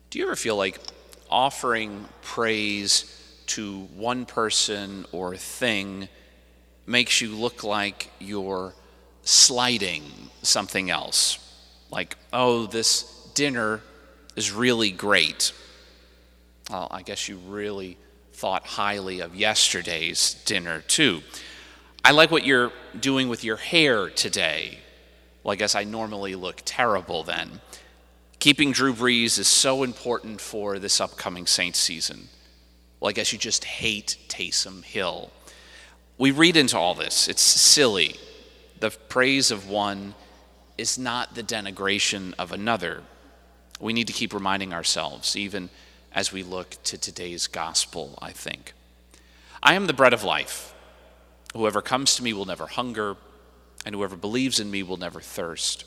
Do you ever feel like offering praise to one person or thing makes you look like you're slighting something else? Like, oh, this dinner is really great. Well, I guess you really thought highly of yesterday's dinner too. I like what you're doing with your hair today. Well, I guess I normally look terrible then. Keeping Drew Brees is so important for this upcoming Saints season. Well, I guess you just hate Taysom Hill. We read into all this. It's silly. The praise of one is not the denigration of another. We need to keep reminding ourselves, even as we look to today's gospel, I think. I am the bread of life. Whoever comes to me will never hunger, and whoever believes in me will never thirst.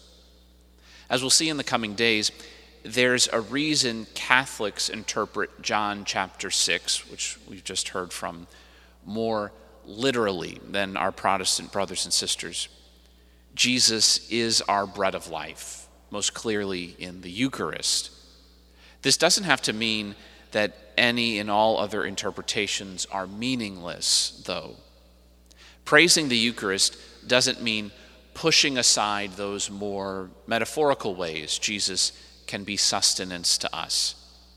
As we'll see in the coming days, there's a reason Catholics interpret John chapter 6, which we've just heard from, more literally than our Protestant brothers and sisters. Jesus is our bread of life, most clearly in the Eucharist. This doesn't have to mean that any and all other interpretations are meaningless, though. Praising the Eucharist doesn't mean pushing aside those more metaphorical ways Jesus can be sustenance to us.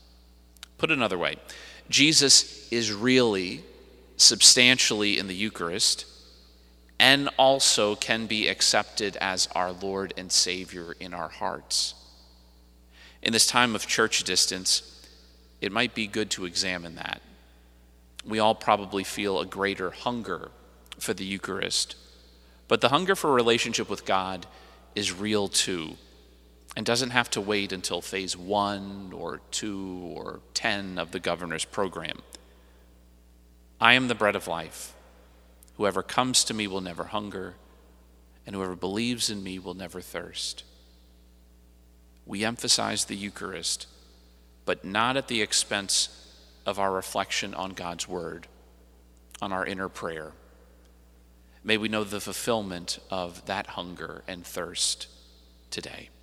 Put another way, Jesus is really substantially in the Eucharist and also can be accepted as our Lord and Savior in our hearts. In this time of church distance, it might be good to examine that. We all probably feel a greater hunger for the Eucharist, but the hunger for a relationship with God is real too, and doesn't have to wait until phase 1 or 2 or 10 of the governor's program. I am the bread of life. Whoever comes to me will never hunger, and whoever believes in me will never thirst. We emphasize the Eucharist, but not at the expense of our reflection on God's word, on our inner prayer. May we know the fulfillment of that hunger and thirst today.